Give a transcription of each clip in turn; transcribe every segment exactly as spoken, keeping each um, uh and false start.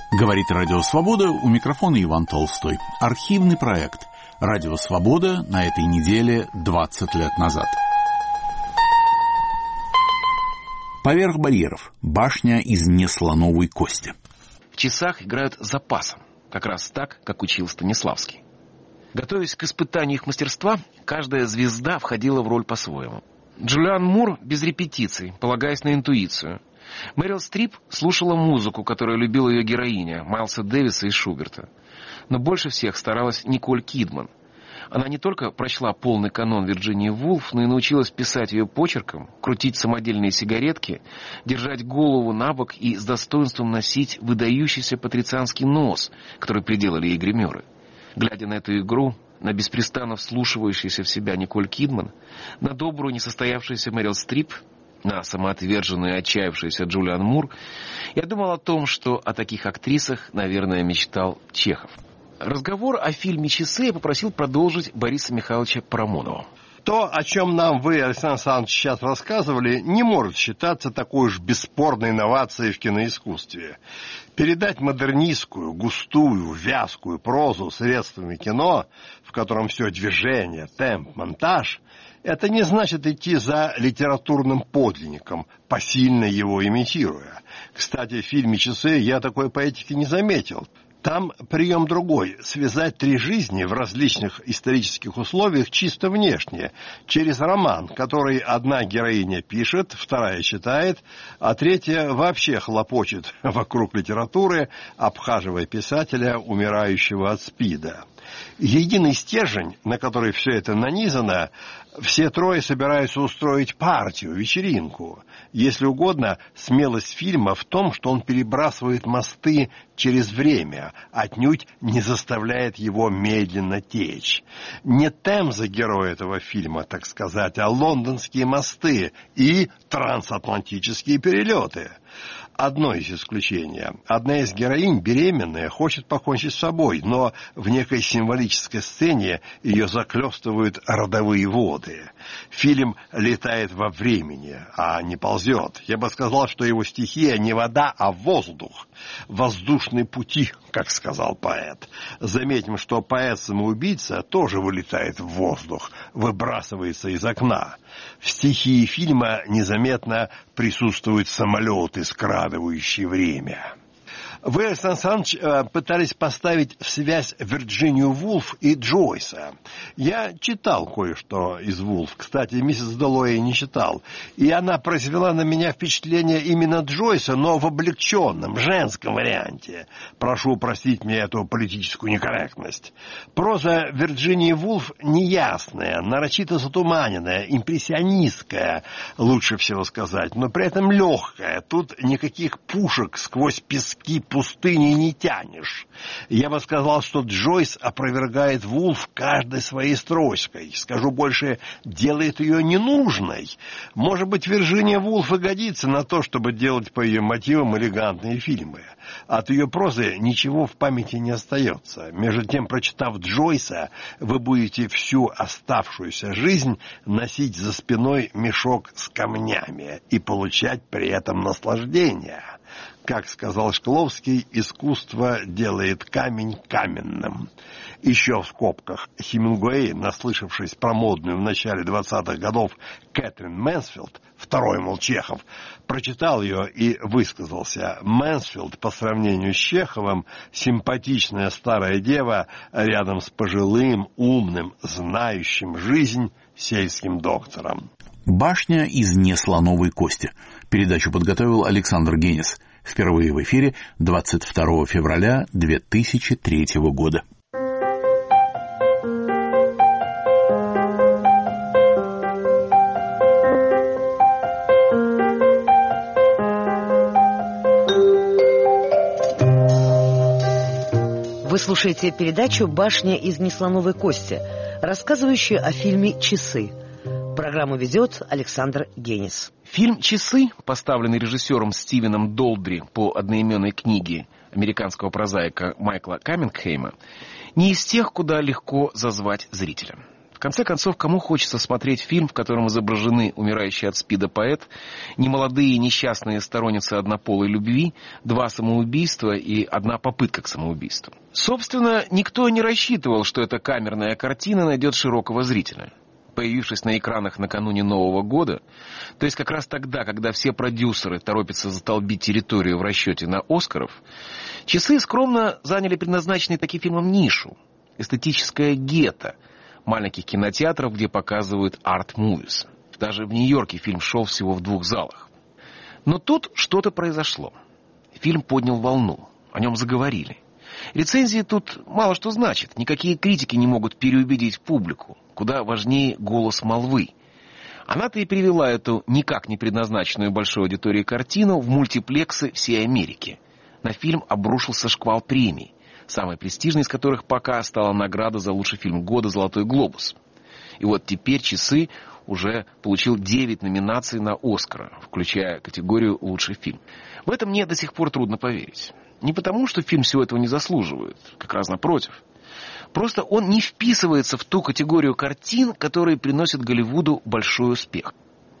Говорит Радио Свобода, у микрофона Иван Толстой. Архивный проект Радио Свобода на этой неделе двадцать лет назад. Поверх барьеров. Башня из неслоновой кости. В часах играют с запасом, как раз так, как учил Станиславский. Готовясь к испытанию их мастерства, каждая звезда входила в роль по-своему. Джулиан Мур без репетиций, полагаясь на интуицию. Мэрил Стрип слушала музыку, которую любила ее героиня, Майлса Дэвиса и Шуберта. Но больше всех старалась Николь Кидман. Она не только прочла полный канон Вирджинии Вулф, но и научилась писать ее почерком, крутить самодельные сигаретки, держать голову набок и с достоинством носить выдающийся патрицианский нос, который приделали ей гримеры. Глядя на эту игру, на беспрестанно вслушивающуюся в себя Николь Кидман, на добрую несостоявшуюся Мэрил Стрип, на самоотверженную и отчаявшуюся Джулиан Мур, я думал о том, что о таких актрисах, наверное, мечтал Чехов. Разговор о фильме «Часы» я попросил продолжить Бориса Михайловича Парамонова. То, о чем нам вы, Александр Александрович, сейчас рассказывали, не может считаться такой уж бесспорной инновацией в киноискусстве. Передать модернистскую, густую, вязкую прозу средствами кино, в котором все движение, темп, монтаж, это не значит идти за литературным подлинником, посильно его имитируя. Кстати, в фильме «Часы» я такой поэтики не заметил. Там прием другой – связать три жизни в различных исторических условиях чисто внешне, через роман, который одна героиня пишет, вторая читает, а третья вообще хлопочет вокруг литературы, обхаживая писателя, умирающего от СПИДа. Единый стержень, на который все это нанизано, все трое собираются устроить партию, вечеринку. Если угодно, смелость фильма в том, что он перебрасывает мосты через время, отнюдь не заставляет его медленно течь. Не Темза герой этого фильма, так сказать, а лондонские мосты и трансатлантические перелеты. Одно из исключений. Одна из героинь, беременная, хочет покончить с собой, но в некой символической сцене ее захлестывают родовые воды. Фильм летает во времени, а не ползет. Я бы сказал, что его стихия не вода, а воздух. Воздушные пути, как сказал поэт. Заметим, что поэт-самоубийца тоже вылетает в воздух, выбрасывается из окна. В стихии фильма незаметно присутствуют самолеты, скрадывающие время. Вы, Александр Александрович, пытались поставить в связь Вирджинию Вулф и Джойса. Я читал кое-что из Вулф. Кстати, миссис Дэллоуэй не читал. И она произвела на меня впечатление именно Джойса, но в облегченном, женском варианте. Прошу простить мне эту политическую некорректность. Проза Вирджинии Вулф неясная, нарочито затуманенная, импрессионистская, лучше всего сказать, но при этом легкая. Тут никаких пушек сквозь пески пустыни не тянешь. Я бы сказал, что Джойс опровергает Вулф каждой своей строчкой. Скажу больше, делает ее ненужной. Может быть, Вирджиния Вулф и годится на то, чтобы делать по ее мотивам элегантные фильмы. От ее прозы ничего в памяти не остается. Между тем, прочитав Джойса, вы будете всю оставшуюся жизнь носить за спиной мешок с камнями и получать при этом наслаждение. Как сказал Шкловский, искусство делает камень каменным. Еще в скобках, Хемингуэй, наслышавшись про модную в начале двадцатых годов Кэтрин Мэнсфилд, второй, мол, Чехов, прочитал ее и высказался: Мэнсфилд по сравнению с Чеховым симпатичная старая дева рядом с пожилым, умным, знающим жизнь сельским доктором. Башня из неслоновой кости. Передачу подготовил Александр Генис. Впервые в эфире двадцать второго февраля две тысячи третьего года. Вы слушаете передачу «Башня из неслоновой кости», рассказывающую о фильме «Часы». Программу ведет Александр Генис. Фильм «Часы», поставленный режиссером Стивеном Долдри по одноименной книге американского прозаика Майкла Каммингхейма, не из тех, куда легко зазвать зрителя. В конце концов, кому хочется смотреть фильм, в котором изображены умирающий от СПИДа поэт, немолодые несчастные сторонницы однополой любви, два самоубийства и одна попытка к самоубийству? Собственно, никто не рассчитывал, что эта камерная картина найдет широкого зрителя. Появившись на экранах накануне Нового года, то есть как раз тогда, когда все продюсеры торопятся затолбить территорию в расчете на «Оскаров», «Часы» скромно заняли предназначенный таким фильмом нишу – эстетическое гетто маленьких кинотеатров, где показывают арт-мувис. Даже в Нью-Йорке фильм шел всего в двух залах. Но тут что-то произошло. Фильм поднял волну, о нем заговорили. Рецензии тут мало что значат, никакие критики не могут переубедить публику. Куда важнее голос молвы. Она-то и привела эту никак не предназначенную большой аудитории картину в мультиплексы всей Америки. На фильм обрушился шквал премий, самой престижной из которых пока стала награда за лучший фильм года «Золотой глобус». И вот теперь «Часы» уже получил девять номинаций на «Оскара», включая категорию «Лучший фильм». В это мне до сих пор трудно поверить. Не потому, что фильм всего этого не заслуживает, как раз напротив. Просто он не вписывается в ту категорию картин, которые приносят Голливуду большой успех.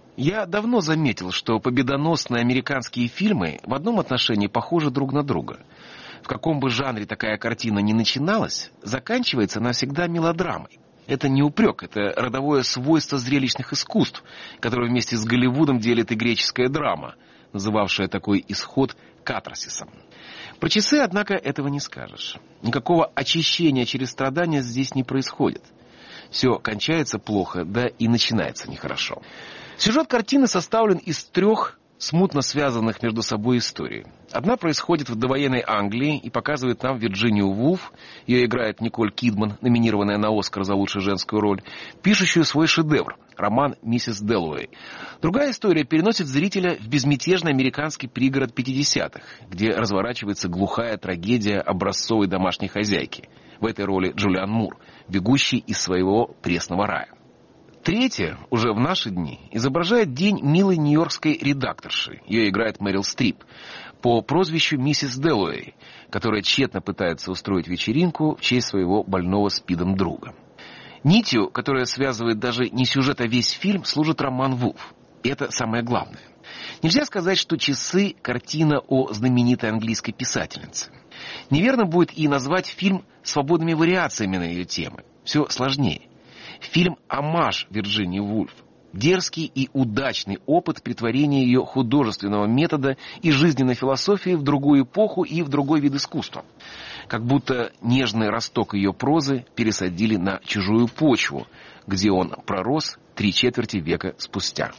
Я давно заметил, что победоносные американские фильмы в одном отношении похожи друг на друга. В каком бы жанре такая картина ни начиналась, заканчивается она всегда мелодрамой. Это не упрек, это родовое свойство зрелищных искусств, которое вместе с Голливудом делит и греческая драма, называвшая такой исход катарсисом. Про «Часы», однако, этого не скажешь. Никакого очищения через страдания здесь не происходит. Все кончается плохо, да и начинается нехорошо. Сюжет картины составлен из трех смутно связанных между собой историй. Одна происходит в довоенной Англии и показывает нам Вирджинию Вулф, ее играет Николь Кидман, номинированная на «Оскар» за лучшую женскую роль, пишущую свой шедевр, роман «Миссис Дэллоуэй». Другая история переносит зрителя в безмятежный американский пригород пятидесятых, где разворачивается глухая трагедия образцовой домашней хозяйки. В этой роли Джулиан Мур, бегущий из своего пресного рая. Третья, уже в наши дни, изображает день милой нью-йоркской редакторши. Ее играет Мэрил Стрип по прозвищу миссис Дэллоуэй, которая тщетно пытается устроить вечеринку в честь своего больного СПИДом друга. Нитью, которая связывает даже не сюжет, а весь фильм, служит роман Вулф. И это самое главное. Нельзя сказать, что «Часы» — картина о знаменитой английской писательнице. Неверно будет и назвать фильм свободными вариациями на ее темы. Все сложнее. Фильм «Омаж» Вирджинии Вулф. Дерзкий и удачный опыт претворения ее художественного метода и жизненной философии в другую эпоху и в другой вид искусства. Как будто нежный росток ее прозы пересадили на чужую почву, где он пророс три четверти века спустя.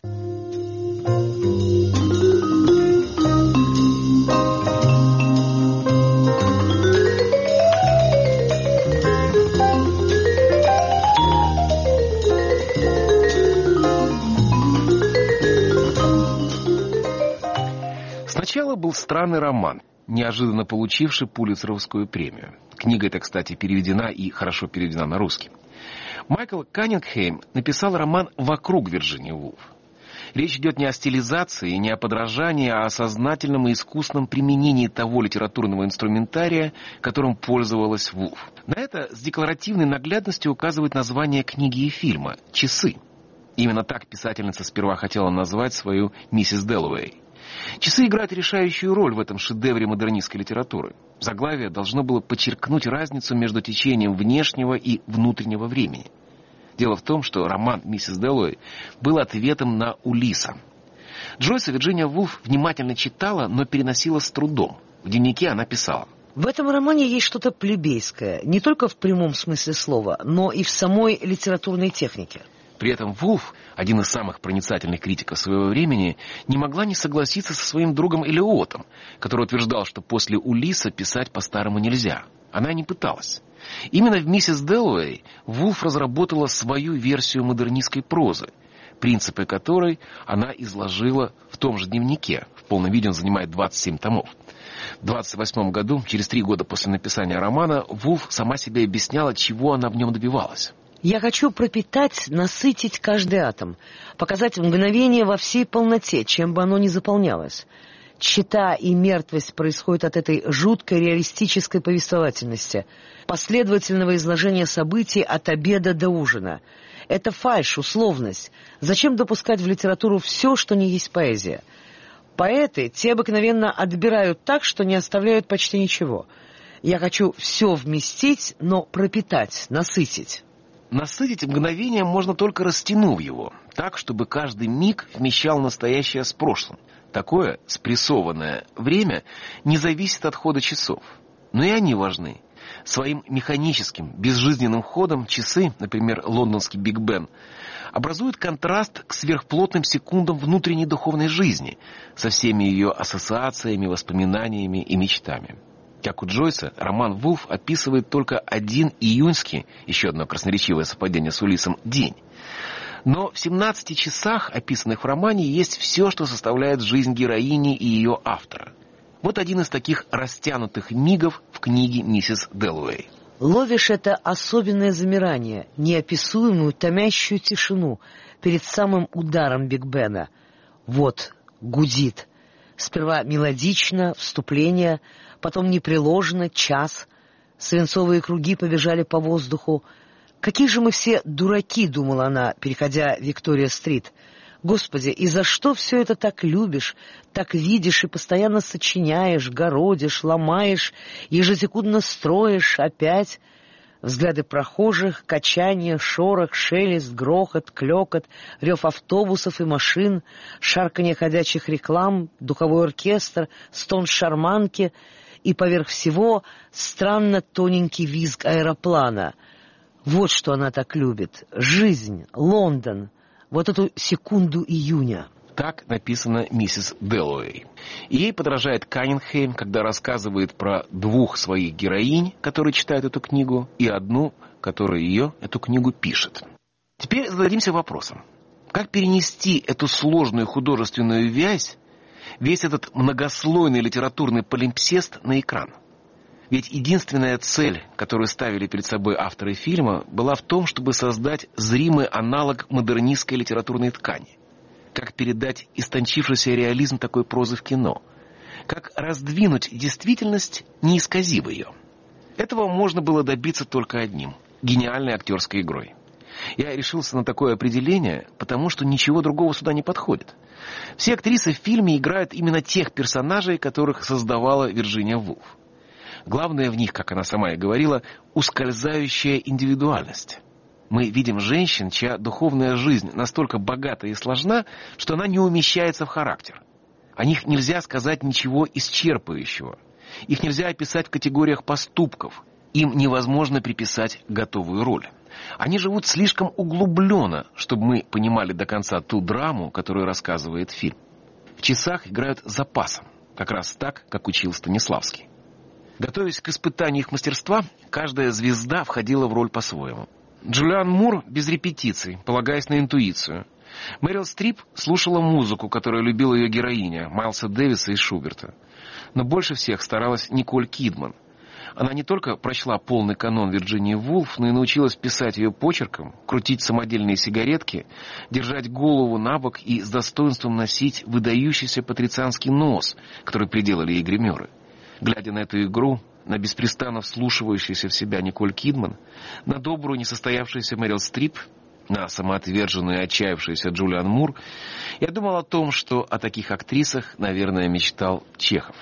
Сначала был странный роман, неожиданно получивший Пулитцеровскую премию. Книга эта, кстати, переведена и хорошо переведена на русский. Майкл Каннингхэм написал роман «Вокруг Вирджинии Вулф». Речь идет не о стилизации, не о подражании, а о сознательном и искусном применении того литературного инструментария, которым пользовалась Вулф. На это с декларативной наглядностью указывает название книги и фильма «Часы». Именно так писательница сперва хотела назвать свою «Миссис Дэллоуэй». «Часы» играют решающую роль в этом шедевре модернистской литературы. Заглавие должно было подчеркнуть разницу между течением внешнего и внутреннего времени. Дело в том, что роман «Миссис Дэллоуэй» был ответом на Улисса. Джойса Вирджиния Вулф внимательно читала, но переносила с трудом. В дневнике она писала: в этом романе есть что-то плебейское, не только в прямом смысле слова, но и в самой литературной технике. При этом Вулф, один из самых проницательных критиков своего времени, не могла не согласиться со своим другом Элиотом, который утверждал, что после Улисса писать по-старому нельзя. Она не пыталась. Именно в «Миссис Дэллоуэй» Вулф разработала свою версию модернистской прозы, принципы которой она изложила в том же дневнике. В полном виде он занимает двадцать семь томов. В двадцать восьмом году, через три года после написания романа, Вулф сама себе объясняла, чего она в нем добивалась. Я хочу пропитать, насытить каждый атом, показать мгновение во всей полноте, чем бы оно ни заполнялось. Тщета и мертвость происходят от этой жуткой реалистической повествовательности, последовательного изложения событий от обеда до ужина. Это фальшь, условность. Зачем допускать в литературу все, что не есть поэзия? Поэты, те обыкновенно отбирают так, что не оставляют почти ничего. Я хочу все вместить, но пропитать, насытить. Насытить мгновение можно только растянув его, так, чтобы каждый миг вмещал настоящее с прошлым. Такое спрессованное время не зависит от хода часов. Но и они важны. Своим механическим, безжизненным ходом часы, например, лондонский Биг Бен, образуют контраст к сверхплотным секундам внутренней духовной жизни со всеми ее ассоциациями, воспоминаниями и мечтами. Как у Джойса, роман «Вулф» описывает только один июньский, еще одно красноречивое совпадение с Улиссом, день. Но в семнадцати часах, описанных в романе, есть все, что составляет жизнь героини и ее автора. Вот один из таких растянутых мигов в книге миссис Дэллоуэй. Ловишь это особенное замирание, неописуемую томящую тишину перед самым ударом Биг Бена. Вот, гудит. Сперва мелодично, вступление, потом непреложно, час. Свинцовые круги побежали по воздуху. «Какие же мы все дураки», — думала она, переходя Виктория-стрит. «Господи, и за что все это так любишь, так видишь и постоянно сочиняешь, городишь, ломаешь, ежесекундно строишь опять?» Взгляды прохожих, качание, шорох, шелест, грохот, клёкот, рев автобусов и машин, шарканье ходячих реклам, духовой оркестр, стон шарманки и поверх всего странно тоненький визг аэроплана. Вот что она так любит. Жизнь, Лондон, вот эту секунду июня. Так написано миссис Дэллоуэй. И ей подражает Каннингхэм, когда рассказывает про двух своих героинь, которые читают эту книгу, и одну, которая ее, эту книгу, пишет. Теперь зададимся вопросом. Как перенести эту сложную художественную вязь, весь этот многослойный литературный полимпсест на экран? Ведь единственная цель, которую ставили перед собой авторы фильма, была в том, чтобы создать зримый аналог модернистской литературной ткани. Как передать истончившийся реализм такой прозы в кино? Как раздвинуть действительность, не исказив ее? Этого можно было добиться только одним – гениальной актерской игрой. Я решился на такое определение, потому что ничего другого сюда не подходит. Все актрисы в фильме играют именно тех персонажей, которых создавала Вирджиния Вулф. Главное в них, как она сама и говорила, ускользающая индивидуальность. Мы видим женщин, чья духовная жизнь настолько богата и сложна, что она не умещается в характер. О них нельзя сказать ничего исчерпывающего. Их нельзя описать в категориях поступков. Им невозможно приписать готовую роль. Они живут слишком углубленно, чтобы мы понимали до конца ту драму, которую рассказывает фильм. В часах играют запасом, как раз так, как учил Станиславский. Готовясь к испытанию их мастерства, каждая звезда входила в роль по-своему. Джулиан Мур без репетиций, полагаясь на интуицию. Мэрил Стрип слушала музыку, которую любила ее героиня, Майлса Дэвиса и Шуберта. Но больше всех старалась Николь Кидман. Она не только прочла полный канон Вирджинии Вулф, но и научилась писать ее почерком, крутить самодельные сигаретки, держать голову набок и с достоинством носить выдающийся патрицианский нос, который приделали ей гримеры. Глядя на эту игру, на беспрестанно вслушивающуюся в себя Николь Кидман, на добрую несостоявшуюся Мэрил Стрип, на самоотверженную и отчаявшуюся Джулиан Мур, я думал о том, что о таких актрисах, наверное, мечтал Чехов.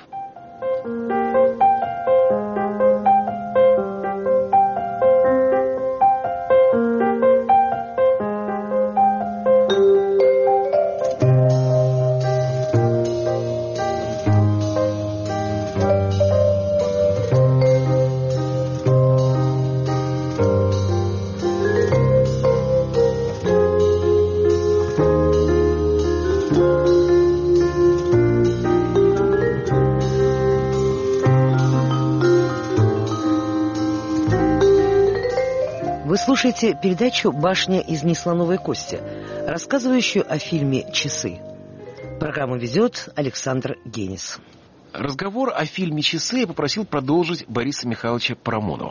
Слушайте передачу «Башня из неслоновой кости», рассказывающую о фильме «Часы». Программу ведет Александр Генис. Разговор о фильме «Часы» я попросил продолжить Бориса Михайловича Парамонова.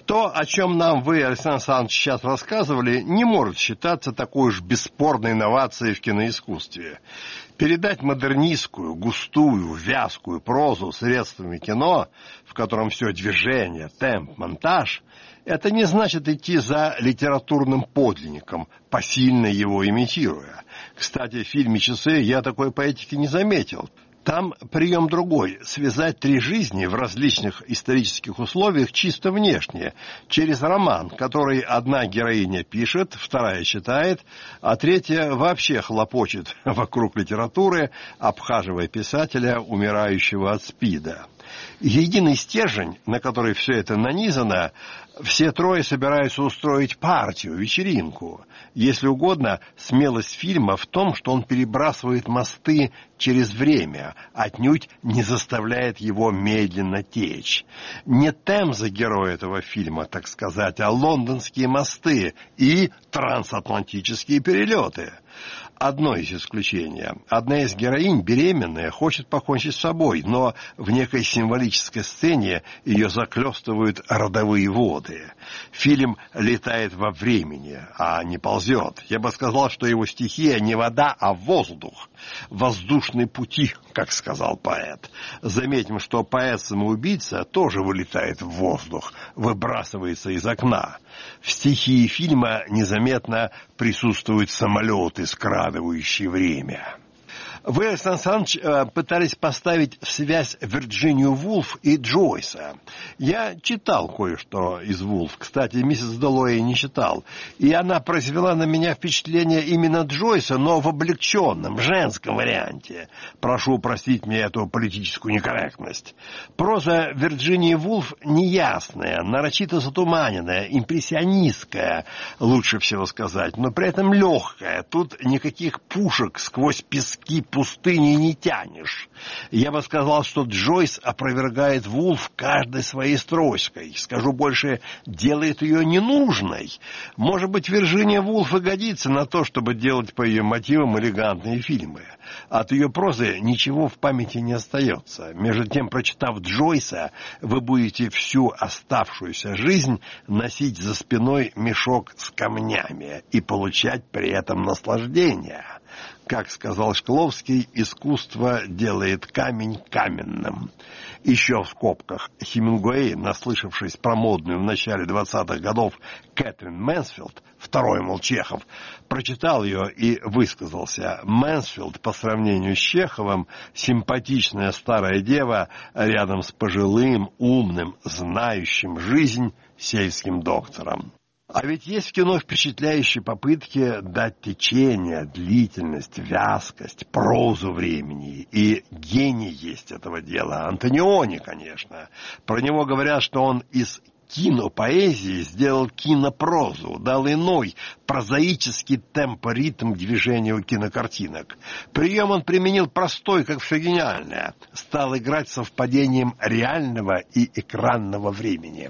То, о чем нам вы, Александр Александрович, сейчас рассказывали, не может считаться такой уж бесспорной инновацией в киноискусстве. Передать модернистскую, густую, вязкую прозу средствами кино, в котором все движение, темп, монтаж, это не значит идти за литературным подлинником, посильно его имитируя. Кстати, в фильме «Часы» я такой поэтики не заметил. Там прием другой – связать три жизни в различных исторических условиях чисто внешне, через роман, который одна героиня пишет, вторая читает, а третья вообще хлопочет вокруг литературы, обхаживая писателя, умирающего от СПИДа. Единый стержень, на который все это нанизано, все трое собираются устроить партию, вечеринку. Если угодно, смелость фильма в том, что он перебрасывает мосты через время, отнюдь не заставляет его медленно течь. Не Темза герой этого фильма, так сказать, а лондонские мосты и трансатлантические перелеты. Одно из исключений. Одна из героинь, беременная, хочет покончить с собой, но в некой символической сцене ее захлестывают родовые воды. Фильм летает во времени, а не ползет. Я бы сказал, что его стихия не вода, а воздух. Воздушные пути, как сказал поэт. Заметим, что поэт-самоубийца тоже вылетает в воздух, выбрасывается из окна. В стихии фильма незаметно присутствуют самолеты, скрадывающие время. Вы, Александр Александрович, пытались поставить в связь Вирджинию Вулф и Джойса. Я читал кое-что из Вулф. Кстати, миссис Дэллоуэй не читал. И она произвела на меня впечатление именно Джойса, но в облегченном, женском варианте. Прошу простить мне эту политическую некорректность. Проза Вирджинии Вулф неясная, нарочито затуманенная, импрессионистская, лучше всего сказать, но при этом легкая. Тут никаких пушек сквозь пески пустыни не тянешь. Я бы сказал, что Джойс опровергает Вулф каждой своей строчкой. Скажу больше, делает ее ненужной. Может быть, Вирджиния Вулф и годится на то, чтобы делать по ее мотивам элегантные фильмы. От ее прозы ничего в памяти не остается. Между тем, прочитав Джойса, вы будете всю оставшуюся жизнь носить за спиной мешок с камнями и получать при этом наслаждение. Как сказал Шкловский, искусство делает камень каменным. Еще в скобках, Хемингуэй, наслышавшись про модную в начале двадцатых годов Кэтрин Мэнсфилд, второй, мол, Чехов, прочитал ее и высказался: Мэнсфилд по сравнению с Чеховым симпатичная старая дева рядом с пожилым, умным, знающим жизнь сельским доктором. А ведь есть в кино впечатляющие попытки дать течение, длительность, вязкость, прозу времени. И гений есть этого дела. Антониони, конечно. Про него говорят, что он из кинопоэзии сделал кинопрозу, дал иной, прозаический темпоритм движению кинокартинок. Прием он применил простой, как все гениальное. Стал играть совпадением реального и экранного времени.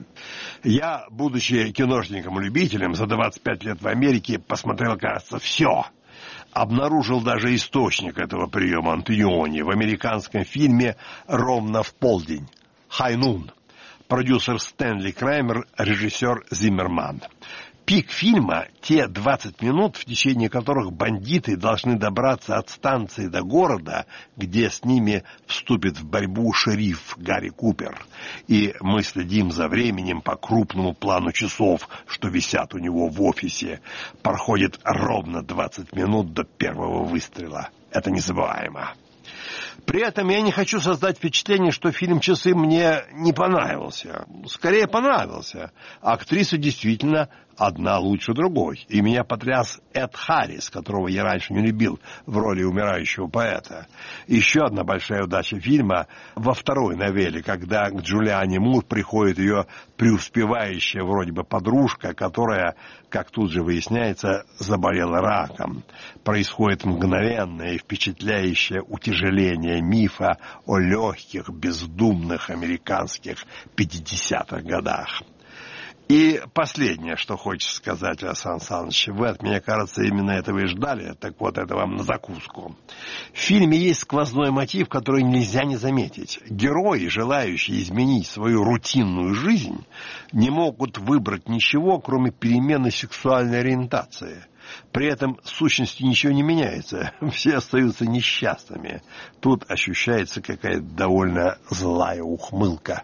Я, будучи киношником-любителем, за двадцать пять лет в Америке посмотрел, кажется, все. Обнаружил даже источник этого приема Антониони в американском фильме «Ровно в полдень» «High Noon». Продюсер Стэнли Краймер, режиссер Зиммерман. Пик фильма – те двадцать минут, в течение которых бандиты должны добраться от станции до города, где с ними вступит в борьбу шериф Гарри Купер. И мы следим за временем по крупному плану часов, что висят у него в офисе. Проходит ровно двадцать минут до первого выстрела. Это незабываемо. При этом я не хочу создать впечатление, что фильм «Часы» мне не понравился. Скорее, понравился. Актриса действительно одна лучше другой. И меня потряс Эд Харрис, которого я раньше не любил в роли умирающего поэта. Еще одна большая удача фильма во второй новелле, когда к Джулиане Мур приходит ее преуспевающая вроде бы подружка, которая, как тут же выясняется, заболела раком. Происходит мгновенное и впечатляющее утяжеление мифа о легких, бездумных американских пятидесятых годах. И последнее, что хочется сказать, Александр Александрович, вы от меня, кажется, именно этого и ждали, так вот это вам на закуску. В фильме есть сквозной мотив, который нельзя не заметить. Герои, желающие изменить свою рутинную жизнь, не могут выбрать ничего, кроме перемены сексуальной ориентации. При этом в сущности ничего не меняется, все остаются несчастными. Тут ощущается какая-то довольно злая ухмылка.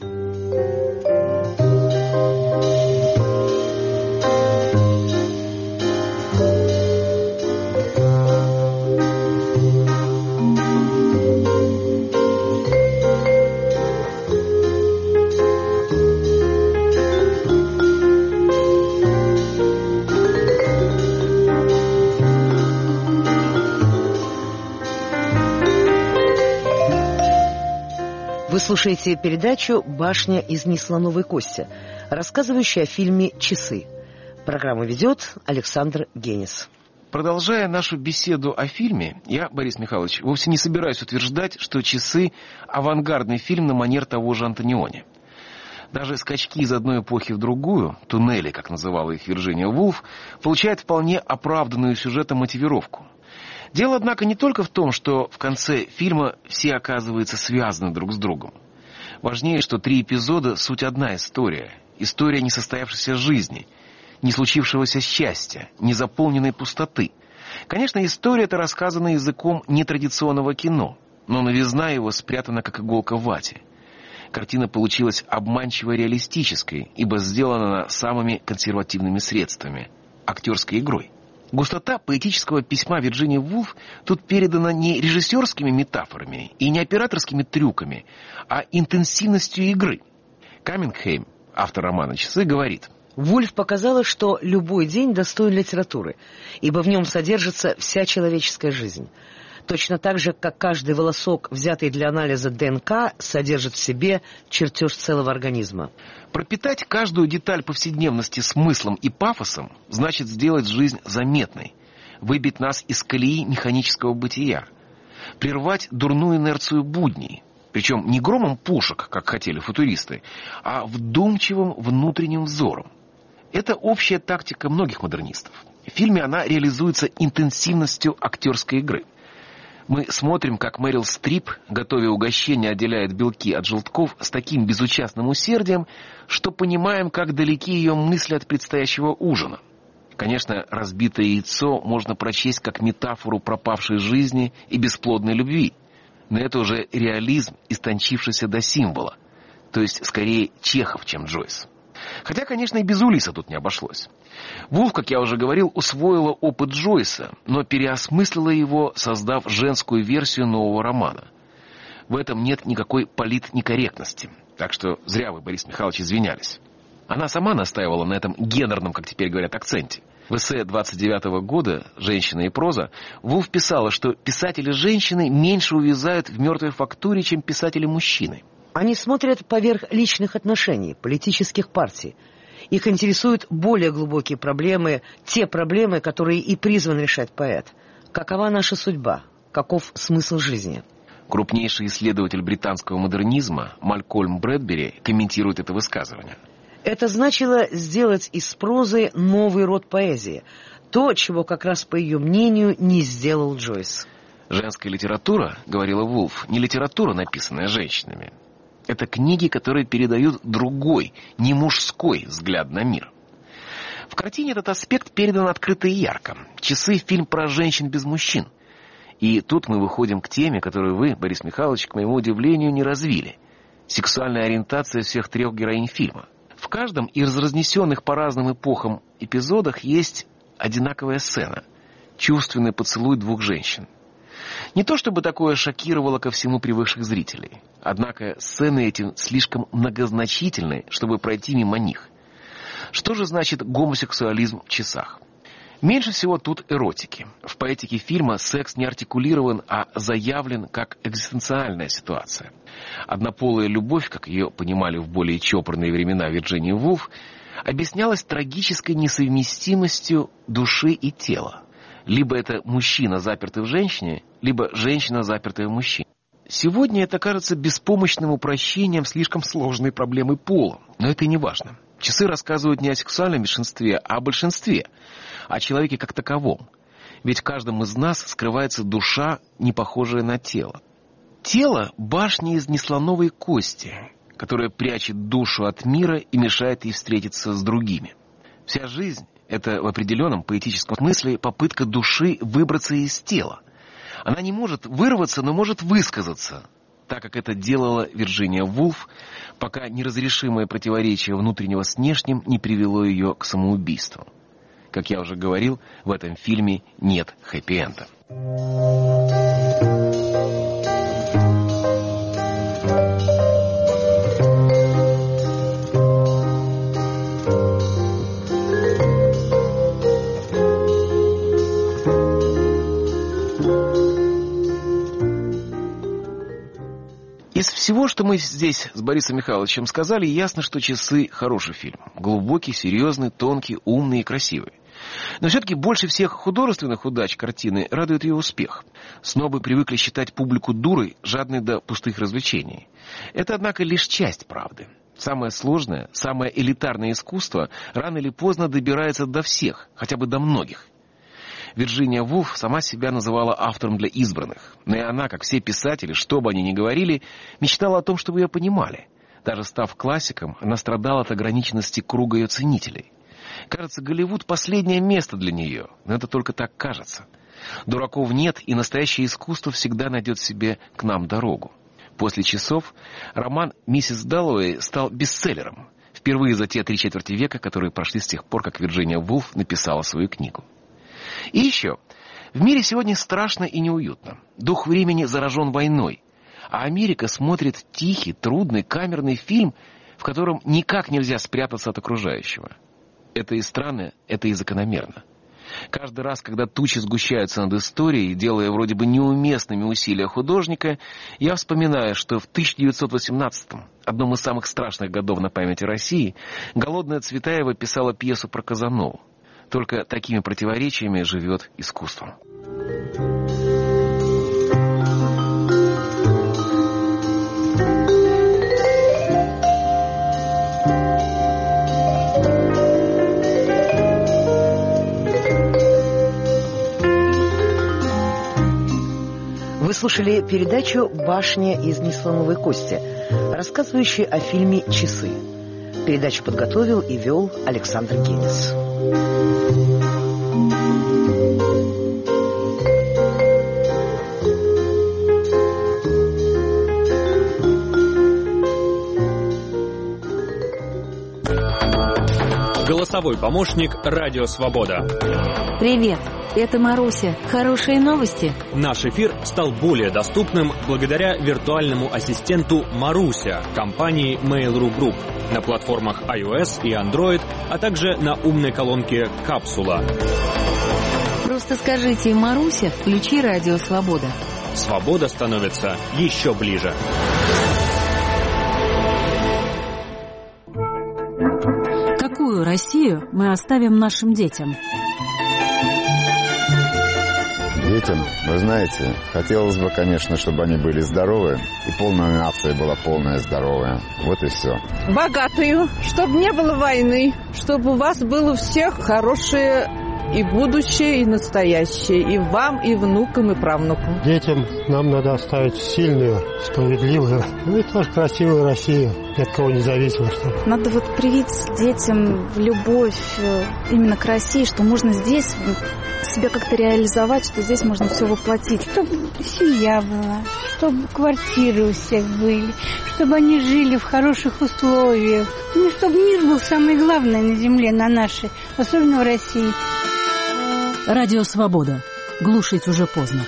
Вы слушаете передачу «Башня из неслоновой кости», рассказывающая о фильме «Часы». Программу ведет Александр Генис. Продолжая нашу беседу о фильме, я, Борис Михайлович, вовсе не собираюсь утверждать, что «Часы» — авангардный фильм на манер того же Антониони. Даже скачки из одной эпохи в другую, туннели, как называла их Вирджиния Вулф, получают вполне оправданную сюжетом мотивировку. Дело, однако, не только в том, что в конце фильма все, оказывается, связаны друг с другом. Важнее, что три эпизода — суть одна история. История несостоявшейся жизни, не случившегося счастья, незаполненной пустоты. Конечно, история эта рассказана языком нетрадиционного кино, но новизна его спрятана, как иголка в вате. Картина получилась обманчиво реалистической, ибо сделана она самыми консервативными средствами — актерской игрой. Густота поэтического письма Вирджинии Вулф тут передана не режиссерскими метафорами и не операторскими трюками, а интенсивностью игры. Каммингхейм, автор романа «Часы», говорит: Вульф показала, что любой день достоин литературы, ибо в нем содержится вся человеческая жизнь. Точно так же, как каждый волосок, взятый для анализа ДНК, содержит в себе чертеж целого организма. Пропитать каждую деталь повседневности смыслом и пафосом значит сделать жизнь заметной, выбить нас из колеи механического бытия, прервать дурную инерцию будней, причем не громом пушек, как хотели футуристы, а вдумчивым внутренним взором. Это общая тактика многих модернистов. В фильме она реализуется интенсивностью актерской игры. Мы смотрим, как Мэрил Стрип, готовя угощение, отделяет белки от желтков с таким безучастным усердием, что понимаем, как далеки ее мысли от предстоящего ужина. Конечно, разбитое яйцо можно прочесть как метафору пропавшей жизни и бесплодной любви, но это уже реализм, истончившийся до символа, то есть скорее Чехов, чем Джойс. Хотя, конечно, и без Улисса тут не обошлось. Вулф, как я уже говорил, усвоила опыт Джойса, но переосмыслила его, создав женскую версию нового романа. В этом нет никакой политнекорректности, так что зря вы, Борис Михайлович, извинялись. Она сама настаивала на этом гендерном, как теперь говорят, акценте. В эссе двадцать девятого года «Женщина и проза» Вулф писала, что писатели-женщины меньше увязают в мертвой фактуре, чем писатели-мужчины. Они смотрят поверх личных отношений, политических партий. Их интересуют более глубокие проблемы, те проблемы, которые и призван решать поэт. Какова наша судьба? Каков смысл жизни? Крупнейший исследователь британского модернизма Малькольм Брэдбери комментирует это высказывание. Это значило сделать из прозы новый род поэзии. То, чего как раз, по ее мнению, не сделал Джойс. Женская литература, говорила Вулф, не литература, написанная женщинами. Это книги, которые передают другой, не мужской взгляд на мир. В картине этот аспект передан открыто и ярко. «Часы» — фильм про женщин без мужчин. И тут мы выходим к теме, которую вы, Борис Михайлович, к моему удивлению, не развили. Сексуальная ориентация всех трех героинь фильма. В каждом из разнесенных по разным эпохам эпизодах есть одинаковая сцена. Чувственный поцелуй двух женщин. Не то чтобы такое шокировало ко всему привыкших зрителей. Однако сцены эти слишком многозначительны, чтобы пройти мимо них. Что же значит гомосексуализм в «Часах»? Меньше всего тут эротики. В поэтике фильма секс не артикулирован, а заявлен как экзистенциальная ситуация. Однополая любовь, как ее понимали в более чопорные времена Вирджинии Вулф, объяснялась трагической несовместимостью души и тела. Либо это мужчина, запертый в женщине, либо женщина, запертая в мужчине. Сегодня это кажется беспомощным упрощением слишком сложной проблемы пола. Но это и не важно. Часы рассказывают не о сексуальном меньшинстве, а о большинстве. О человеке как таковом. Ведь в каждом из нас скрывается душа, не похожая на тело. Тело – башня из неслоновой кости, которая прячет душу от мира и мешает ей встретиться с другими. Вся жизнь – это в определенном поэтическом смысле попытка души выбраться из тела. Она не может вырваться, но может высказаться, так как это делала Вирджиния Вулф, пока неразрешимое противоречие внутреннего с внешним не привело ее к самоубийству. Как я уже говорил, в этом фильме нет хэппи-энда. Из всего, что мы здесь с Борисом Михайловичем сказали, ясно, что «Часы» — хороший фильм. Глубокий, серьезный, тонкий, умный и красивый. Но все-таки больше всех художественных удач картины радует ее успех. Снобы привыкли считать публику дурой, жадной до пустых развлечений. Это, однако, лишь часть правды. Самое сложное, самое элитарное искусство рано или поздно добирается до всех, хотя бы до многих. Вирджиния Вулф сама себя называла автором для избранных. Но и она, как все писатели, что бы они ни говорили, мечтала о том, чтобы ее понимали. Даже став классиком, она страдала от ограниченности круга ее ценителей. Кажется, Голливуд — последнее место для нее, но это только так кажется. Дураков нет, и настоящее искусство всегда найдет себе к нам дорогу. После «Часов» роман «Миссис Даллоуэй» стал бестселлером. Впервые за те три четверти века, которые прошли с тех пор, как Вирджиния Вулф написала свою книгу. И еще. В мире сегодня страшно и неуютно. Дух времени заражен войной. А Америка смотрит тихий, трудный, камерный фильм, в котором никак нельзя спрятаться от окружающего. Это и странно, это и закономерно. Каждый раз, когда тучи сгущаются над историей, делая вроде бы неуместными усилия художника, я вспоминаю, что в тысяча девятьсот восемнадцатом, одном из самых страшных годов на памяти России, голодная Цветаева писала пьесу про Казанову. Только такими противоречиями живет искусство. Вы слушали передачу «Башня из неслоновой кости», рассказывающую о фильме «Часы». Передачу подготовил и вел Александр Генис. Голосовой помощник «Радио Свобода». Привет, это Маруся. Хорошие новости? Наш эфир стал более доступным благодаря виртуальному ассистенту Маруся компании Mail.ru Group на платформах iOS и Android, а также на умной колонке «Капсула». Просто скажите: «Маруся, включи «Радио Свобода». Свобода становится еще ближе. Какую Россию мы оставим нашим детям? Детям, вы знаете, хотелось бы, конечно, чтобы они были здоровы, и полная нация была полная здоровая. Вот и все. Богатую, чтобы не было войны, чтобы у вас было у всех хорошее и будущее, и настоящее, и вам, и внукам, и правнукам. Детям нам надо оставить сильную, справедливую, ну и тоже красивую Россию, ни от кого не зависимо. Чтобы... Надо вот привить детям любовь именно к России, что можно здесь себя как-то реализовать, что здесь можно все воплотить. Чтобы семья была, чтобы квартиры у всех были, чтобы они жили в хороших условиях. Ну, чтобы мир был самое главное на земле, на нашей, особенно в России. Радио Свобода. Глушить уже поздно.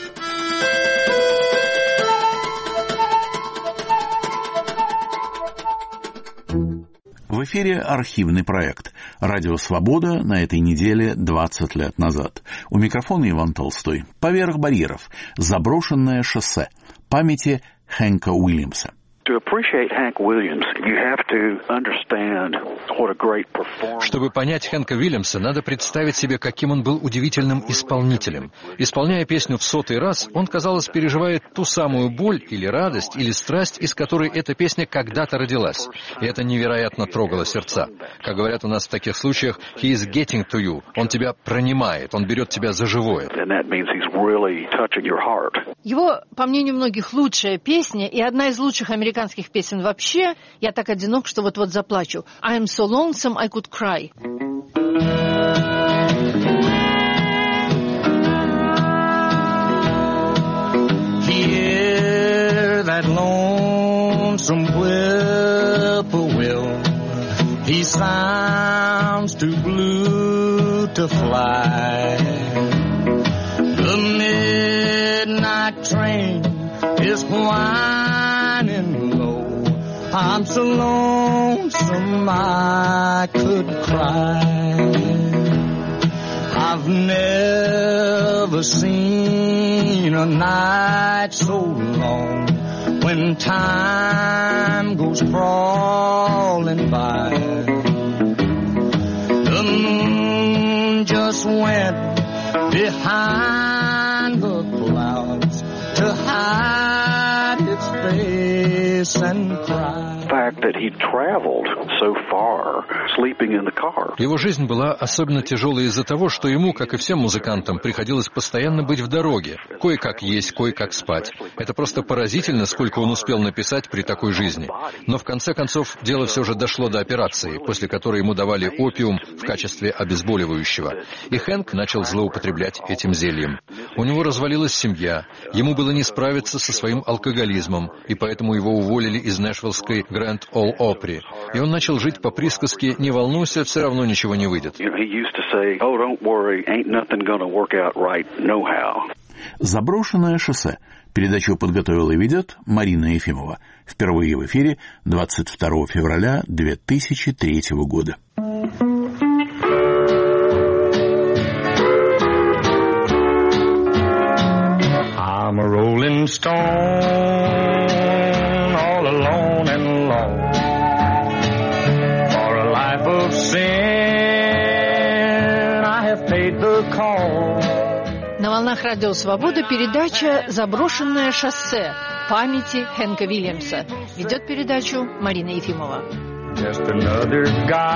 В эфире архивный проект «Радио Свобода» на этой неделе двадцать лет назад. У микрофона Иван Толстой. «Поверх барьеров. Заброшенное шоссе. Памяти Хэнка Уильямса». Чтобы понять Хэнка Уильямса, надо представить себе, каким он был удивительным исполнителем. Исполняя песню в сотый раз, он, казалось, переживает ту самую боль или радость, или страсть, из которой эта песня когда-то родилась. И это невероятно трогало сердца. Как говорят у нас в таких случаях, he is getting to you. Он тебя пронимает, он берет тебя за живое. Его, по мнению многих, лучшая песня и одна из лучших американских песен вообще. Я так одинок, что вот-вот заплачу. I am so lonesome I could cry. Hear that lonesome whippoorwill. He sounds too blue to fly. The midnight train is whining low. I'm so lonesome I could cry. I've never seen a night so long when time goes crawling by. The moon just went behind the clouds to hide its face and cry. Его жизнь была особенно тяжелой из-за того, что ему, как и всем музыкантам, приходилось постоянно быть в дороге, кое-как есть, кое-как спать. Это просто поразительно, сколько он успел написать при такой жизни. Но в конце концов дело все же дошло до операции, после которой ему давали опиум в качестве обезболивающего. И Хэнк начал злоупотреблять этим зельем. У него развалилась семья, ему было не справиться со своим алкоголизмом, и поэтому его уволили из нэшвиллской Grand Ole Opry. И он начал жить по присказке «Не волнуйся, все равно ничего не выйдет». «Заброшенное шоссе». Передачу подготовила и ведет Марина Ефимова. Впервые в эфире двадцать второго февраля две тысячи третьего года. I'm a rolling stone, all alone and alone. For a life of sin, I have paid the call. На волнах Радио Свобода передача «Заброшенное шоссе» памяти Хэнка Уильямса. Ведет передачу Марина Ефимова. Just another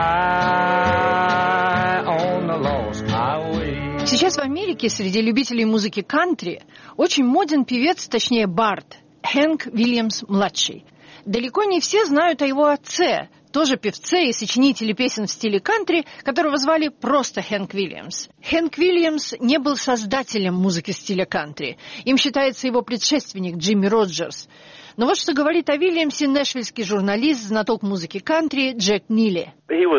guy on the lost highway. Сейчас в Америке среди любителей музыки кантри очень моден певец, точнее бард, Хэнк Уильямс-младший. Далеко не все знают о его отце, тоже певце и сочинителе песен в стиле кантри, которого звали просто Хэнк Уильямс. Хэнк Уильямс не был создателем музыки стиля кантри. Им считается его предшественник Джимми Роджерс. Но вот что говорит о Уильямсе нэшвиллский журналист, знаток музыки кантри Джек Нилли.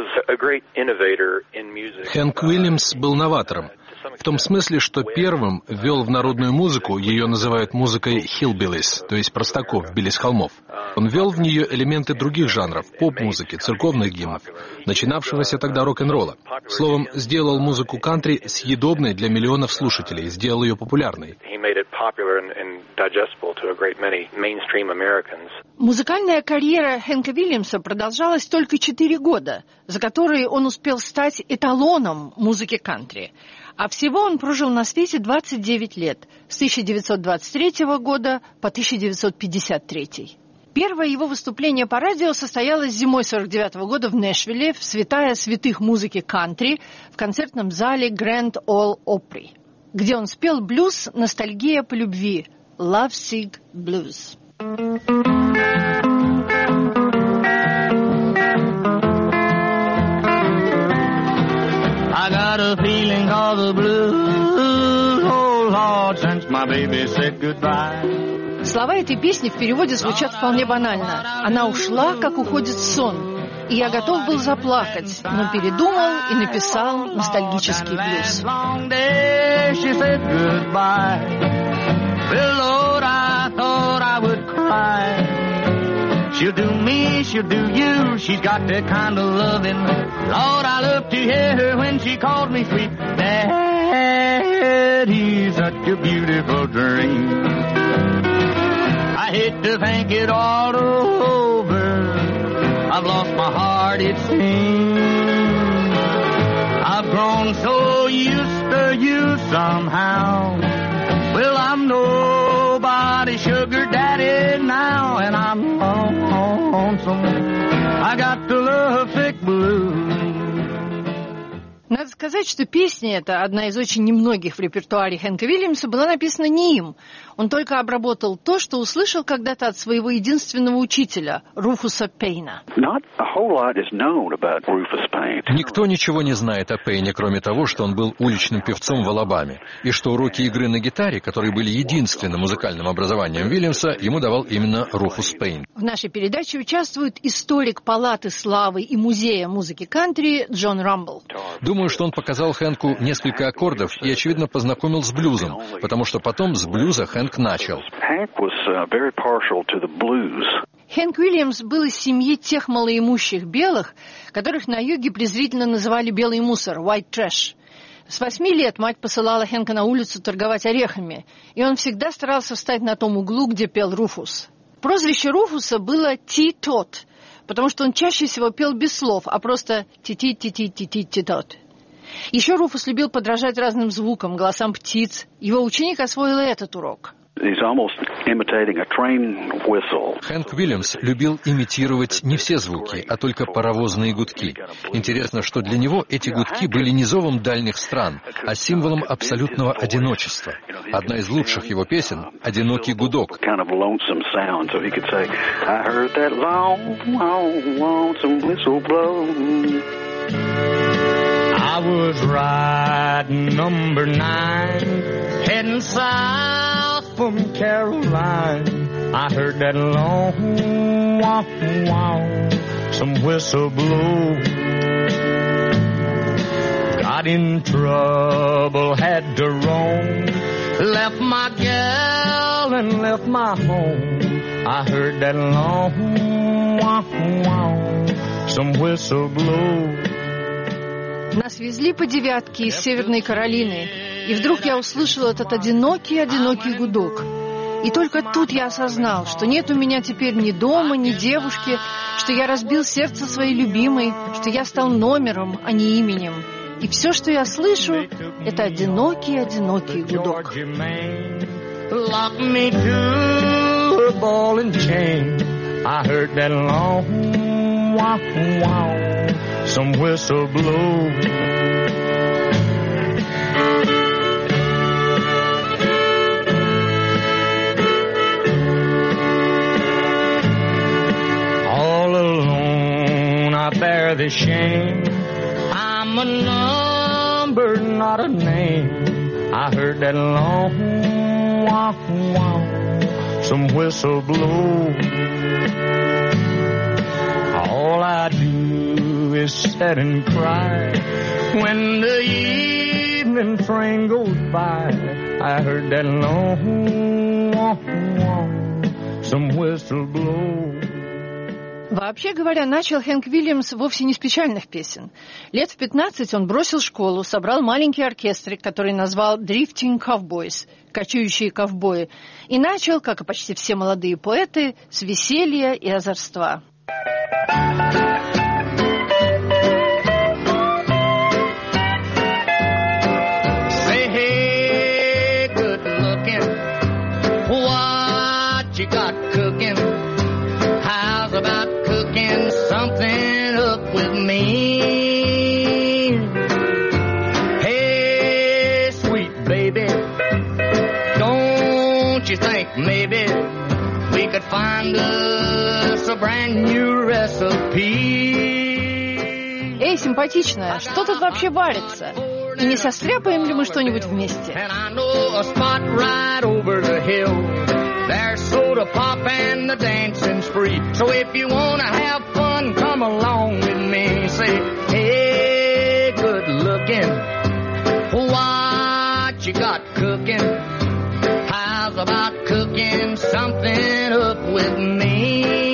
Хэнк Уильямс был новатором. В том смысле, что первым ввел в народную музыку, ее называют музыкой hillbillies, то есть простаков, билли с холмов. Он ввел в нее элементы других жанров, поп-музыки, церковных гимнов, начинавшегося тогда рок-н-ролла. Словом, сделал музыку кантри съедобной для миллионов слушателей, сделал ее популярной. Музыкальная карьера Хэнка Уильямса продолжалась только четыре года, за которые он успел стать эталоном музыки кантри. А всего он прожил на свете двадцать девять лет, с тысяча девятьсот двадцать третьего года по тысяча девятьсот пятьдесят третий. Первое его выступление по радио состоялось зимой сорок девятого года в Нэшвилле, в святая святых музыки кантри, в концертном зале Grand Ole Opry, где он спел блюз «Ностальгия по любви» «Love Sick Blues». I got a feeling of the blues, oh Lord, since my baby said goodbye. Слова этой песни в переводе звучат вполне банально. Она ушла, как уходит сон. И я готов был заплакать, но передумал и написал ностальгический блюз. She'll do me, she'll do you, she's got that kind of loving. Lord, I love to hear her when she calls me sweet Daddy, such a beautiful dream. I hate to think it all over. grown so used to you somehow. Well, I'm nobody's sugar daddy now, and I'm lonesome. I got the lovesick blues. Надо сказать, что песня эта, одна из очень немногих в репертуаре Хэнка Вильямса, была написана не им. Он только обработал то, что услышал когда-то от своего единственного учителя, Руфуса Пейна. Никто ничего не знает о Пейне, кроме того, что он был уличным певцом в Алабаме, и что уроки игры на гитаре, которые были единственным музыкальным образованием Вильямса, ему давал именно Руфус Пейн. В нашей передаче участвует историк Палаты славы и Музея музыки кантри Джон Рамбл. Думаю, что он показал Хэнку несколько аккордов и, очевидно, познакомил с блюзом, потому что потом с блюза Хэнк начал. Хэнк Уильямс был из семьи тех малоимущих белых, которых на юге презрительно называли «белый мусор» – «white trash». С восьми лет мать посылала Хэнка на улицу торговать орехами, и он всегда старался встать на том углу, где пел Руфус. Прозвище Руфуса было «Ти-тот», потому что он чаще всего пел без слов, а просто «ти-ти-ти-ти-ти-ти-тот». Еще Руфус любил подражать разным звукам, голосам птиц. Его ученик освоил этот урок. Хэнк Уильямс любил имитировать не все звуки, а только паровозные гудки. Интересно, что для него эти гудки были не зовом дальних стран, а символом абсолютного одиночества. Одна из лучших его песен — «Одинокий гудок». I was riding number nine, heading south from Caroline. I heard that long wow, wow, some whistle blow. Got in trouble, had to roam, left my gal and left my home. I heard that long wow, wow, some whistle blow. Нас везли по девятке из Северной Каролины, и вдруг я услышал этот одинокий-одинокий гудок. И только тут я осознал, что нет у меня теперь ни дома, ни девушки, что я разбил сердце своей любимой, что я стал номером, а не именем. И все, что я слышу, это одинокий-одинокий гудок. Some whistle blow. All alone I bear the shame. I'm a number, not a name. I heard that long wow, wow, some whistle blow. All I do is sit and cry when the evening train goes by. I heard that long, some whistle blow. Вообще говоря, начал Хэнк Уильямс вовсе не с печальных песен. Лет в пятнадцать он бросил школу, собрал маленький оркестрик, который назвал «Drifting Cowboys» — «Кочующие ковбои», и начал, как и почти все молодые поэты, с веселья и озорства. You got cooking? How's about cooking something up with me? Hey, sweet baby, don't you think maybe we could find us a brand new recipe? Эй, симпатичная, что тут вообще варится? И не состряпаем ли мы что-нибудь вместе? There's soda pop and the dancing's free. So if you wanna have fun, come along with me. Say, hey, good looking, what you got cooking? How's about cooking something up with me?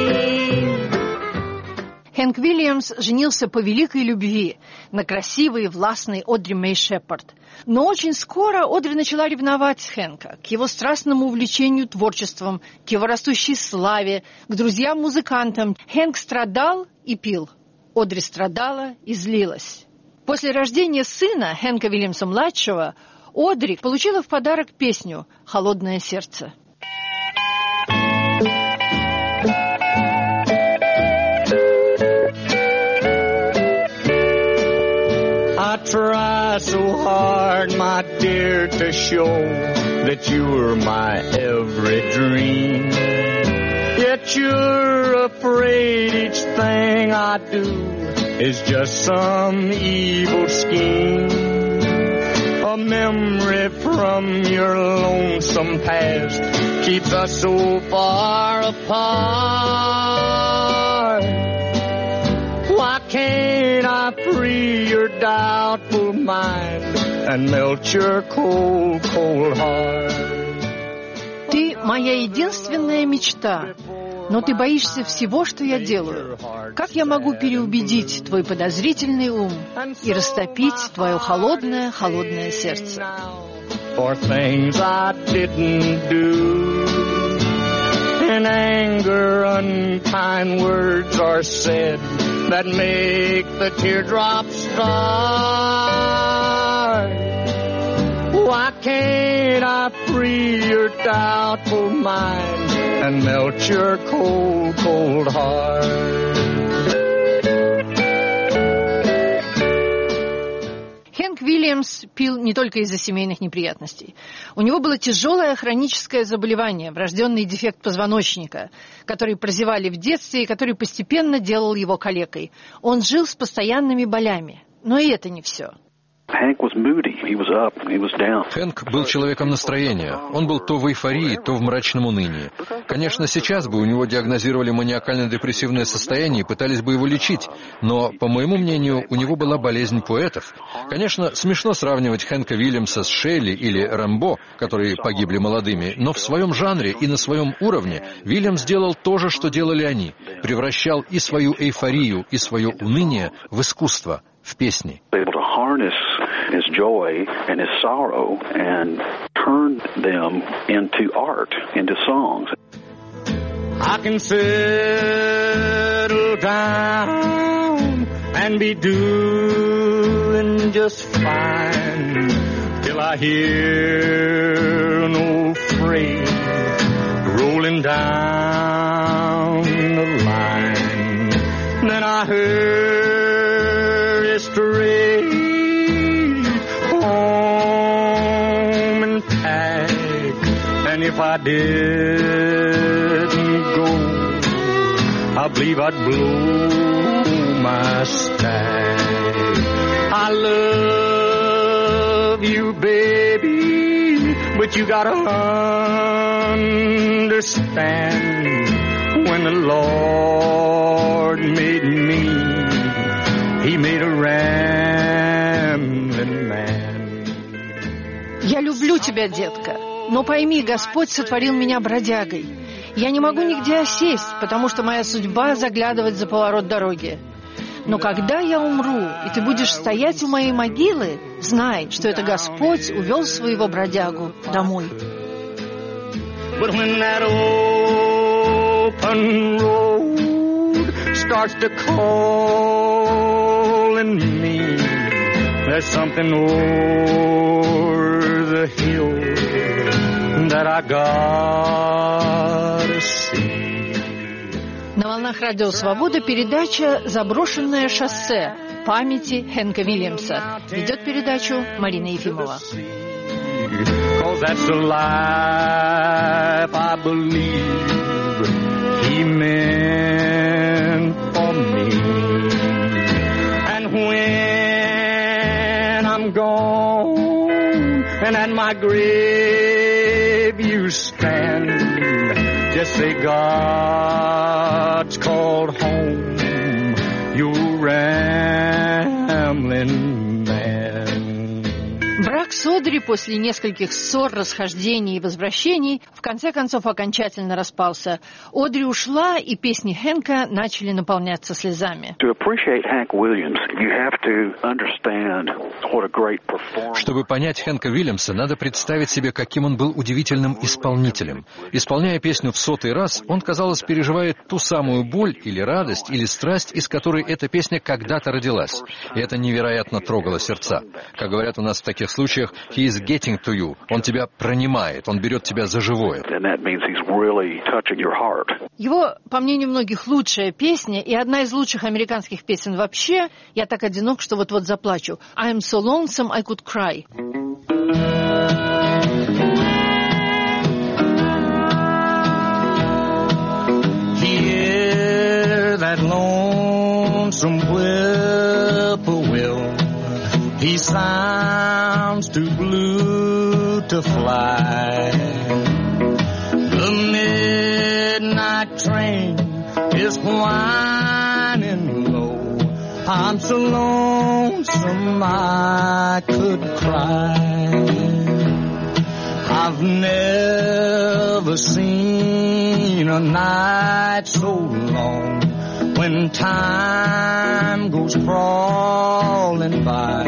Хэнк Уильямс женился по великой любви на красивой и властной Одри Мэй Шепард. Но очень скоро Одри начала ревновать Хэнка к его страстному увлечению творчеством, к его растущей славе, к друзьям-музыкантам. Хэнк страдал и пил. Одри страдала и злилась. После рождения сына Хэнка Вильямса-младшего Одри получила в подарок песню «Холодное сердце». I try so hard, my dear, to show that you're my every dream. Yet you're afraid each thing I do is just some evil scheme. A memory from your lonesome past keeps us so far apart. Why can't I free your doubtful mind and melt your cold, cold heart? Ты моя единственная мечта, но ты боишься всего, что я делаю. Как я могу переубедить твой подозрительный ум и растопить твое холодное, холодное сердце? For things I didn't do. In anger, unkind words are said that make the teardrops start. Why can't I free your doubtful mind and melt your cold, cold heart? Хэнк Вильямс пил не только из-за семейных неприятностей. У него было тяжелое хроническое заболевание, врожденный дефект позвоночника, который прозевали в детстве и который постепенно делал его калекой. Он жил с постоянными болями. Но и это не все. Хэнк был человеком настроения. Он был то в эйфории, то в мрачном унынии. Конечно, сейчас бы у него диагнозировали маниакально-депрессивное состояние и пытались бы его лечить, но, по моему мнению, у него была болезнь поэтов. Конечно, смешно сравнивать Хэнка Вильямса с Шелли или Рэмбо, которые погибли молодыми, но в своем жанре и на своем уровне Вильямс сделал то же, что делали они. Превращал и свою эйфорию, и свое уныние в искусство, в песни. His joy and his sorrow and turned them into art, into songs. I can settle down and be doing just fine till I hear an old freight rolling down the line. Then I heard it straight if I didn't go, I believe I'd blow my stack. I love you, baby, but you gotta understand, when the Lord made me, He made a rambling man. Я люблю тебя, детка. Но пойми, Господь сотворил меня бродягой. Я не могу нигде осесть, потому что моя судьба заглядывать за поворот дороги. Но когда я умру, и ты будешь стоять у моей могилы, знай, что это Господь увел своего бродягу домой. But when that open road starts to call in me, there's something over the hill that I gotta see. На волнах Радио Свобода передача «Заброшенное шоссе. Памяти Хэнка Вильямса». Ведет передачу Марина Ефимова. Cause that's the life I believe He meant for me. And when I'm gone and at my grave you stand, just say God's called home, you rambling man. Брак с Одри после нескольких ссор, расхождений и возвращений в конце концов окончательно распался. Одри ушла, и песни Хэнка начали наполняться слезами. Чтобы понять Хэнка Уильямса, надо представить себе, каким он был удивительным исполнителем. Исполняя песню в сотый раз, он, казалось, переживает ту самую боль или радость, или страсть, из которой эта песня когда-то родилась. И это невероятно трогало сердца. Как говорят у нас в таких случаях, he is getting to you. Он тебя пронимает, он берет тебя за живое. Его, по мнению многих, лучшая песня и одна из лучших американских песен вообще. Я так одинок, что вот-вот заплачу. I am so lonesome I could cry. Hear that lonesome whippoorwill. He sounds too blue to fly. The midnight train is whining low. I'm so lonesome I could cry. I've never seen a night so long when time goes crawling by.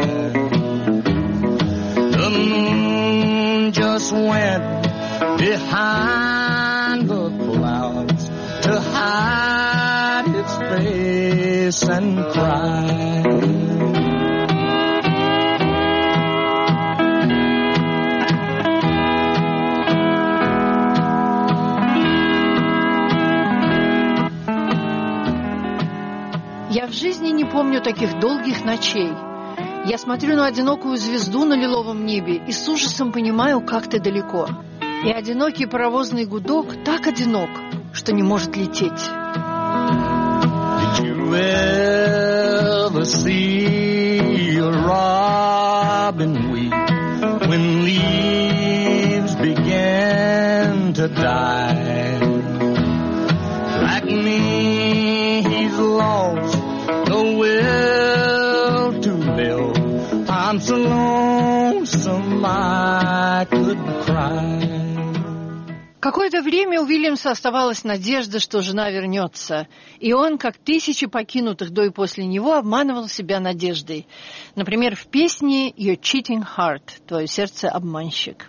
The moon just went behind the clouds to hide its face and cry. Я в жизни не помню таких долгих ночей. Я смотрю на одинокую звезду на лиловом небе и с ужасом понимаю, как ты далеко. И одинокий паровозный гудок так одинок, что не может лететь. Did you ever see a robin weep when leaves began to die? Like me, he's lost the will to live. I'm so lonesome I could cry. Какое-то время у Уильямса оставалась надежда, что жена вернется. И он, как тысячи покинутых до и после него, обманывал себя надеждой. Например, в песне «Your cheating heart» — «Твое сердце обманщик».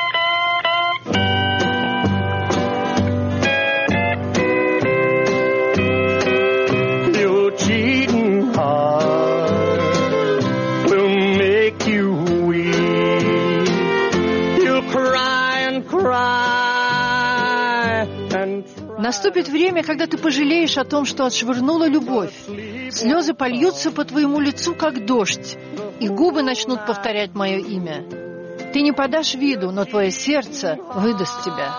Your cheating heart will make you weep. You'll cry and cry. Наступит время, когда ты пожалеешь о том, что отшвырнула любовь. Слезы польются по твоему лицу, как дождь, и губы начнут повторять мое имя. Ты не подашь виду, но твое сердце выдаст тебя.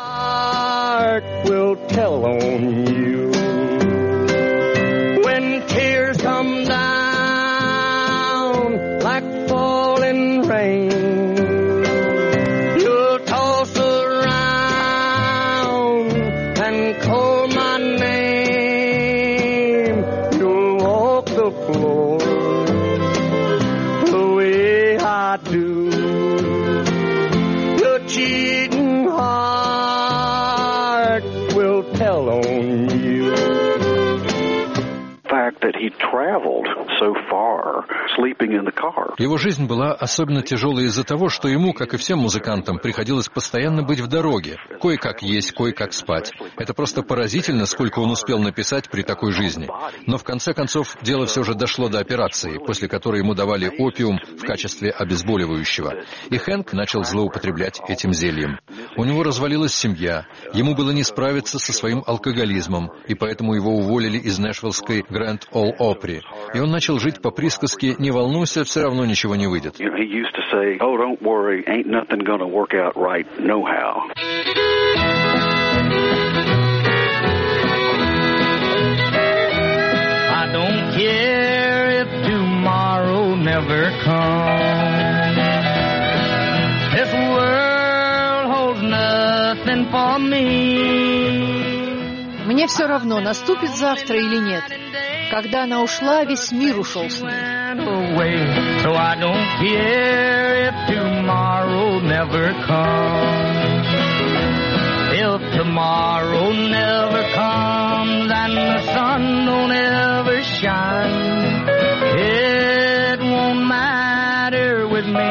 Его жизнь была особенно тяжелой из-за того, что ему, как и всем музыкантам, приходилось постоянно быть в дороге. Кое-как есть, кое-как спать. Это просто поразительно, сколько он успел написать при такой жизни. Но в конце концов дело все же дошло до операции, после которой ему давали опиум в качестве обезболивающего. И Хэнк начал злоупотреблять этим зельем. У него развалилась семья, ему было не справиться со своим алкоголизмом, и поэтому его уволили из нэшвиллской Grand Ole Opry. И он начал жить по присказке «Не волнуйся, все равно ничего не выйдет». I don't care if tomorrow never comes. This world holds nothing for me. Мне все равно, наступит завтра или нет. Когда она ушла, весь мир ушел с ней. So I don't care if tomorrow tomorrow never comes, if tomorrow never comes and the sun don't ever shine, it won't matter with me.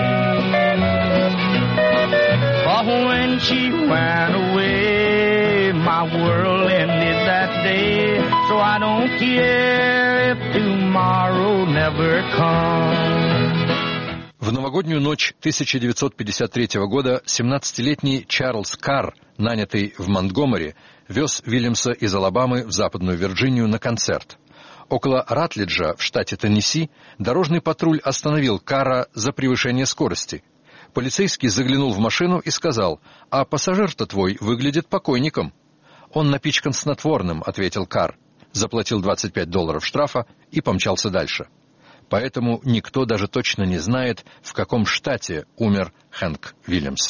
For when she went away, my world ended that day. So I don't care if tomorrow never comes. В новогоднюю ночь тысяча девятьсот пятьдесят третьего года семнадцатилетний Чарльз Карр, нанятый в Монтгомери, вез Уильямса из Алабамы в Западную Вирджинию на концерт. Около Ратлиджа в штате Теннесси дорожный патруль остановил Карра за превышение скорости. Полицейский заглянул в машину и сказал: «А пассажир-то твой выглядит покойником». «Он напичкан снотворным», — ответил Карр, заплатил двадцать пять долларов штрафа и помчался дальше. Поэтому никто даже точно не знает, в каком штате умер Хэнк Уильямс.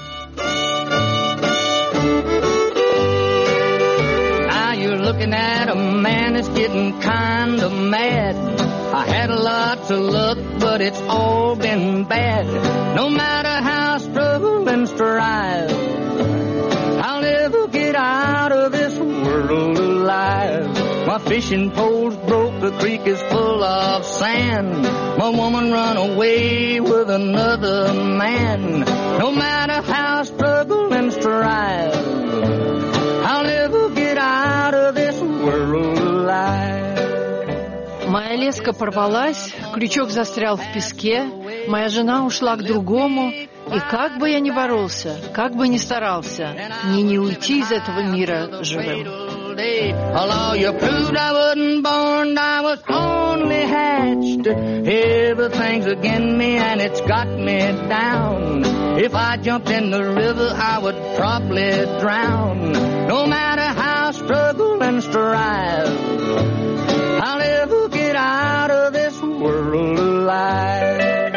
Looking at a man that's getting kind of mad. I had a lot of luck, but it's all been bad. No matter how I struggle and strive, I'll never get out of this world alive. My fishing pole's broke, the creek is full of sand. My woman run away with another man. No matter how I struggle and strive, I'll never get out of this world alive. Моя леска порвалась, крючок застрял в песке, моя жена ушла к другому, и как бы я ни боролся, как бы ни старался, мне не уйти из этого мира живым. Although you proved I wasn't born, I was only hatched. Everything's against me and it's got me down. If I jumped in the river, I would probably drown. No matter how I struggle and strive, I'll never get out of this world alive.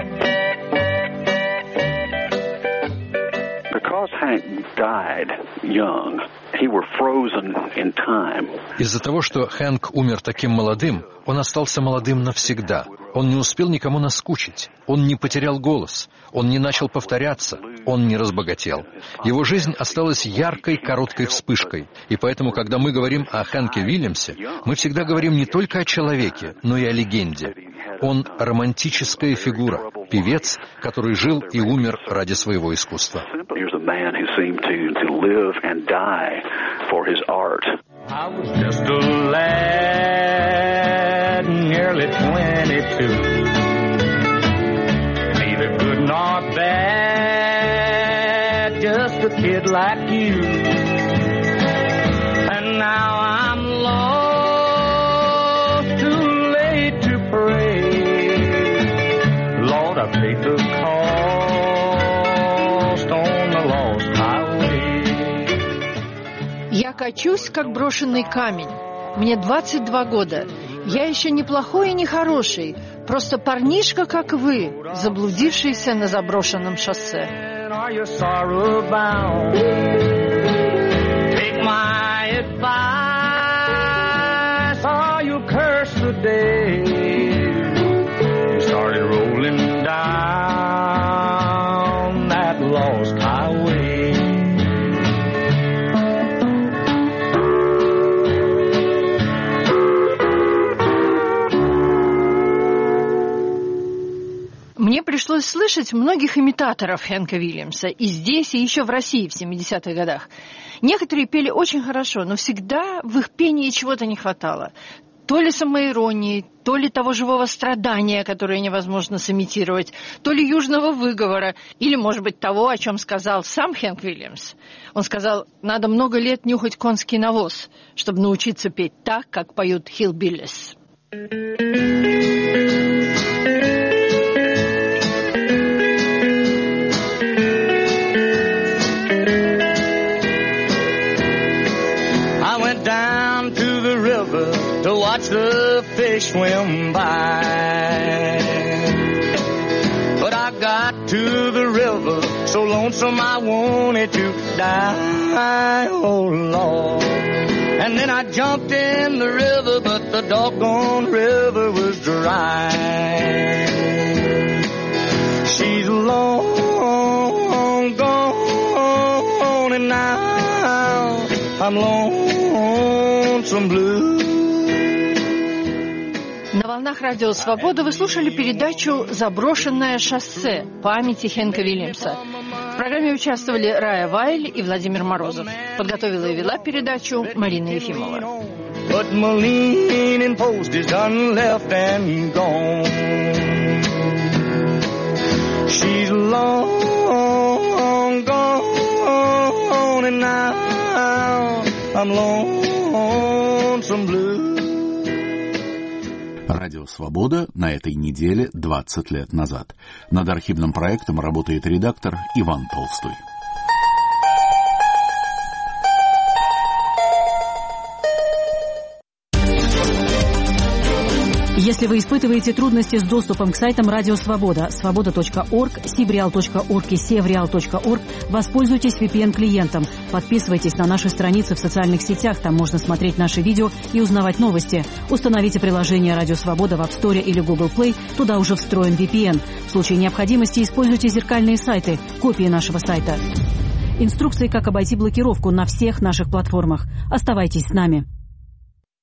Because Hank died young, he were frozen in time. Из-за того, что Хэнк умер таким молодым, он остался молодым навсегда. Он не успел никому наскучить. Он не потерял голос. Он не начал повторяться. Он не разбогател. Его жизнь осталась яркой, короткой вспышкой. И поэтому, когда мы говорим о Хэнке Уильямсе, мы всегда говорим не только о человеке, но и о легенде. Он романтическая фигура, певец, который жил и умер ради своего искусства. I was just a lad, nearly twenty-two. Neither good nor bad, just a kid like you. And now I'm lost, too late to pray. Lord, I paid the cost on the lost highway. Я качусь, как брошенный камень. Мне двадцать два года. Я еще не плохой и не хороший. Просто парнишка, как вы, заблудившийся на заброшенном шоссе. Мне пришлось слышать многих имитаторов Хэнка Уильямса и здесь, и еще в России в семидесятых годах. Некоторые пели очень хорошо, но всегда в их пении чего-то не хватало. То ли самоиронии, то ли того живого страдания, которое невозможно сымитировать, то ли южного выговора, или, может быть, того, о чем сказал сам Хэнк Уильямс. Он сказал, надо много лет нюхать конский навоз, чтобы научиться петь так, как поют хиллбиллис. To watch the fish swim by, but I got to the river so lonesome I wanted to die, oh Lord. And then I jumped in the river, but the doggone river was dry. She's alone I'm lonesome blue. На волнах Радио Свобода вы слушали передачу «Заброшенное шоссе. Памяти Хэнка Вильямса». В программе участвовали Рая Вайль и Владимир Морозов. Подготовила и вела передачу Марина Ефимова. But my leaning post is done left and gone. She's long gone and now I'm lonesome blue. Радио «Свобода» на этой неделе двадцать лет назад. Над архивным проектом работает редактор Иван Толстой. Если вы испытываете трудности с доступом к сайтам Радио Свобода, свобода точка орг, сибреал точка орг и севреал точка орг, воспользуйтесь ви пи эн-клиентом. Подписывайтесь на наши страницы в социальных сетях, там можно смотреть наши видео и узнавать новости. Установите приложение Радио Свобода в App Store или Google Play, туда уже встроен ви пи эн. В случае необходимости используйте зеркальные сайты, копии нашего сайта. Инструкции, как обойти блокировку на всех наших платформах. Оставайтесь с нами.